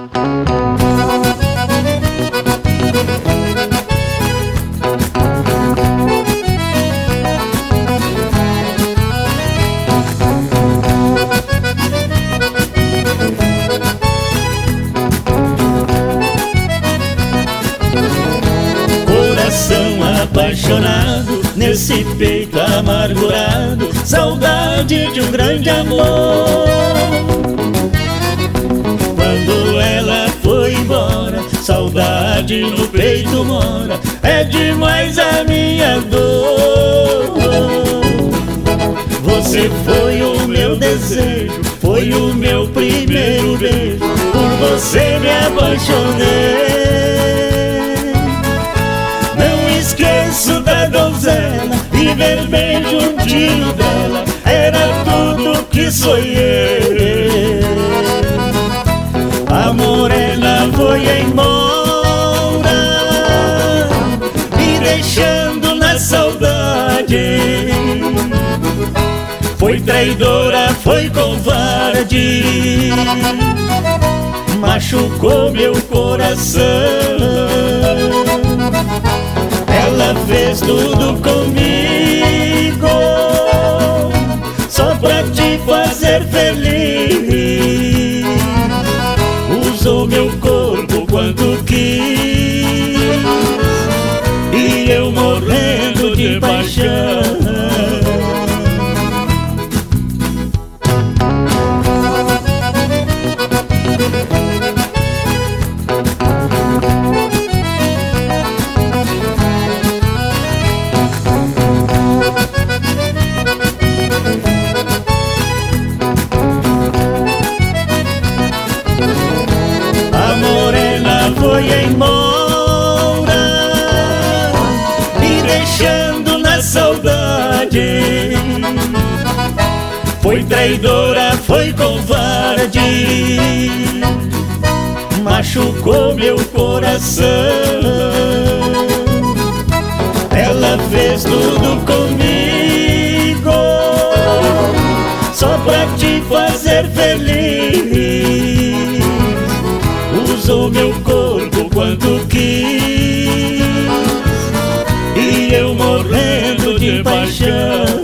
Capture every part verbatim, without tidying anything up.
Apaixonado nesse peito amargurado, saudade de um grande amor. Quando ela foi embora, saudade no peito mora, é demais a minha dor. Você foi o meu desejo, foi o meu primeiro beijo, por você me apaixonei. Esqueço da donzela e ver bem juntinho dela, era tudo que sonhei. A morena foi embora, me deixando na saudade. Foi traidora, foi covarde, machucou meu coração. Ela fez tudo comigo só pra te fazer feliz. Usou meu corpo quanto quis e eu morrendo de paixão. Foi embora, me deixando na saudade. Foi traidora, foi covarde, machucou meu coração. Ela fez tudo comigo só pra te fazer feliz. Usou meu corpo quanto quis e eu morrendo de paixão.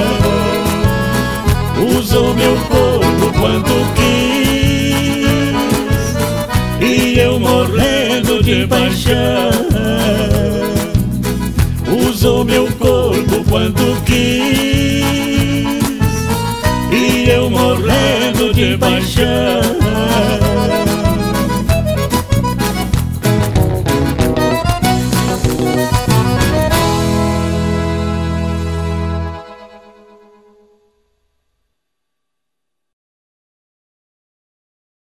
Usou meu corpo quanto quis e eu morrendo de paixão. Usou meu corpo quanto quis e eu morrendo de paixão.